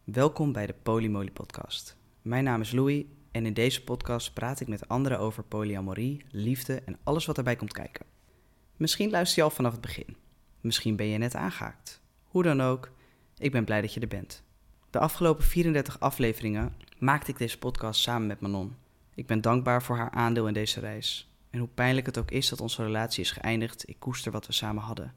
Welkom bij de Polymoly podcast. Mijn naam is Louis en in deze podcast praat ik met anderen over polyamorie, liefde en alles wat erbij komt kijken. Misschien luister je al vanaf het begin. Misschien ben je net aangehaakt. Hoe dan ook, ik ben blij dat je er bent. De afgelopen 34 afleveringen maakte ik deze podcast samen met Manon. Ik ben dankbaar voor haar aandeel in deze reis. En hoe pijnlijk het ook is dat onze relatie is geëindigd, ik koester wat we samen hadden.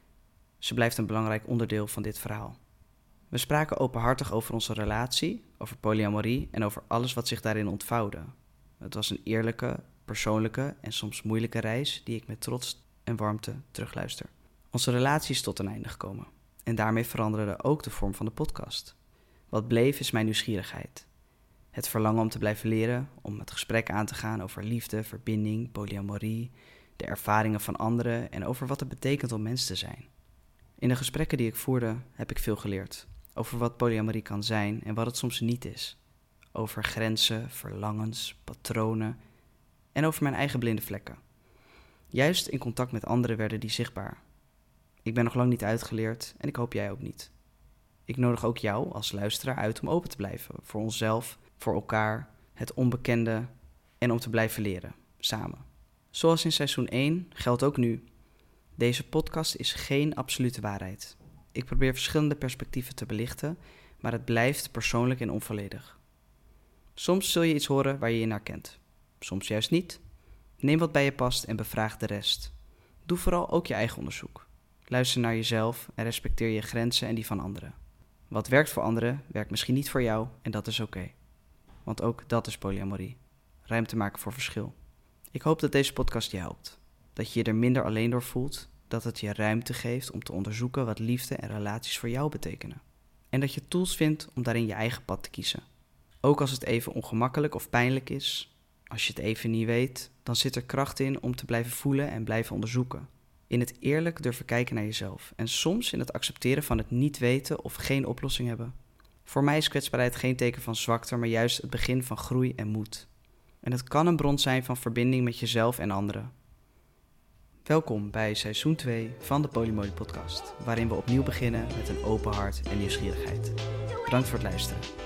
Ze blijft een belangrijk onderdeel van dit verhaal. We spraken openhartig over onze relatie, over polyamorie en over alles wat zich daarin ontvouwde. Het was een eerlijke, persoonlijke en soms moeilijke reis die ik met trots en warmte terugluister. Onze relatie is tot een einde gekomen en daarmee veranderde ook de vorm van de podcast. Wat bleef is mijn nieuwsgierigheid. Het verlangen om te blijven leren, om het gesprek aan te gaan over liefde, verbinding, polyamorie, de ervaringen van anderen en over wat het betekent om mens te zijn. In de gesprekken die ik voerde heb ik veel geleerd. Over wat polyamorie kan zijn en wat het soms niet is. Over grenzen, verlangens, patronen en over mijn eigen blinde vlekken. Juist in contact met anderen werden die zichtbaar. Ik ben nog lang niet uitgeleerd en ik hoop jij ook niet. Ik nodig ook jou als luisteraar uit om open te blijven. Voor onszelf, voor elkaar, het onbekende en om te blijven leren, samen. Zoals in seizoen 1 geldt ook nu. Deze podcast is geen absolute waarheid. Ik probeer verschillende perspectieven te belichten, maar het blijft persoonlijk en onvolledig. Soms zul je iets horen waar je je naar kent. Soms juist niet. Neem wat bij je past en bevraag de rest. Doe vooral ook je eigen onderzoek. Luister naar jezelf en respecteer je grenzen en die van anderen. Wat werkt voor anderen, werkt misschien niet voor jou en dat is oké. Want ook dat is polyamorie. Ruimte maken voor verschil. Ik hoop dat deze podcast je helpt. Dat je je er minder alleen door voelt. Dat het je ruimte geeft om te onderzoeken wat liefde en relaties voor jou betekenen. En dat je tools vindt om daarin je eigen pad te kiezen. Ook als het even ongemakkelijk of pijnlijk is. Als je het even niet weet, dan zit er kracht in om te blijven voelen en blijven onderzoeken. In het eerlijk durven kijken naar jezelf. En soms in het accepteren van het niet weten of geen oplossing hebben. Voor mij is kwetsbaarheid geen teken van zwakte, maar juist het begin van groei en moed. En het kan een bron zijn van verbinding met jezelf en anderen. Welkom bij seizoen 2 van de Polymoly podcast, waarin we opnieuw beginnen met een open hart en nieuwsgierigheid. Bedankt voor het luisteren.